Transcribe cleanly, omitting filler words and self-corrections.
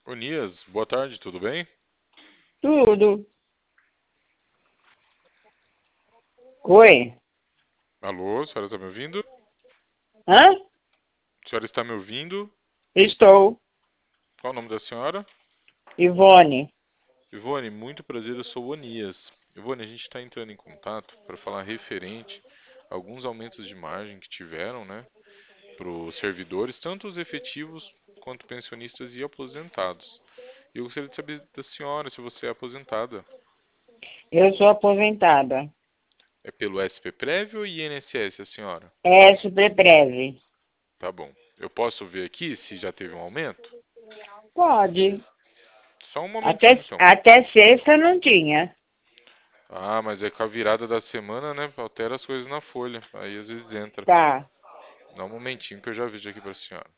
Onias, boa tarde, tudo bem? Tudo. Oi. Alô, a senhora está me ouvindo? Hã? A senhora está me ouvindo? Estou. Qual o nome da senhora? Ivone. Ivone, muito prazer, eu sou o Onias. Ivone, a gente está entrando em contato para falar referente a alguns aumentos de margem que tiveram, né, para os servidores, tanto os efetivos quanto pensionistas e aposentados. E eu gostaria de saber da senhora se você é aposentada. Eu sou aposentada. É pelo SP ou INSS, a senhora? É Superbreve. Tá bom. Eu posso ver aqui se já teve um aumento? Pode. Só um momentinho, Até, então. até sexta não tinha. Ah, mas é com a virada da semana, né? Altera as coisas na folha. Aí às vezes entra. Tá. Dá um momentinho que eu já vejo aqui pra senhora.